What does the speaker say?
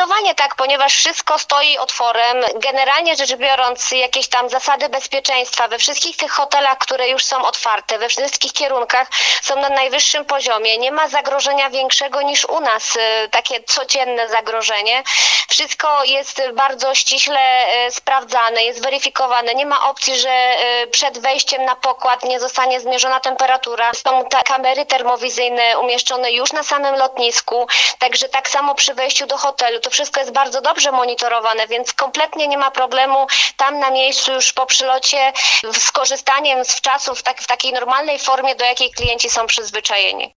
Zdecydowanie tak, ponieważ wszystko stoi otworem. Generalnie rzecz biorąc, jakieś tam zasady bezpieczeństwa we wszystkich tych hotelach, które już są otwarte, we wszystkich kierunkach są na najwyższym poziomie. Nie ma zagrożenia większego niż u nas, takie codzienne zagrożenie. Wszystko jest bardzo ściśle sprawdzane, jest weryfikowane. Nie ma opcji, że przed wejściem na pokład nie zostanie zmierzona temperatura. Są te kamery termowizyjne umieszczone już na samym lotnisku, także tak samo przy wejściu do hotelu. To wszystko jest bardzo dobrze monitorowane, więc kompletnie nie ma problemu tam na miejscu już po przylocie z korzystaniem z czasów w takiej normalnej formie, do jakiej klienci są przyzwyczajeni.